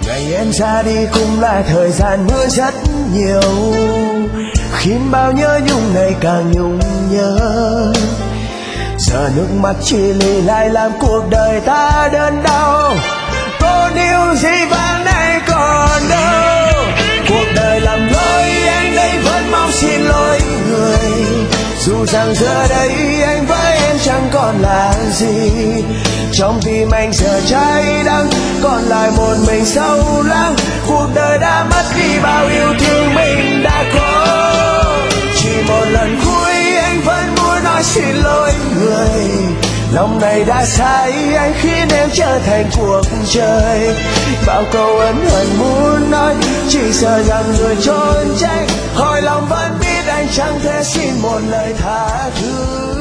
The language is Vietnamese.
Ngày em ra đi cũng là thời gian mưa rất nhiều, khiến bao nhớ nhung ngày càng nhung nhớ. Giờ nước mắt chia ly lại làm cuộc đời ta đớn đau. Cô níu gì vàng nay còn đâu. Cuộc đời làm lỗi anh đây vẫn mong xin lỗi người, dù rằng giờ đây anh với em chẳng còn là gì. Trong tim anh giờ cháy đắng, còn lại một mình sâu lắng. Cuộc đời đã mất đi bao yêu thương mình đã có. Chỉ một lần cuối anh vẫn muốn nói xin lỗi người, lòng này đã sai anh khiến em trở thành cuộc chơi. Bao câu ân hận muốn nói, chỉ sợ rằng người trốn tránh. Hỏi lòng vẫn biết anh chẳng thể xin một lời tha thứ.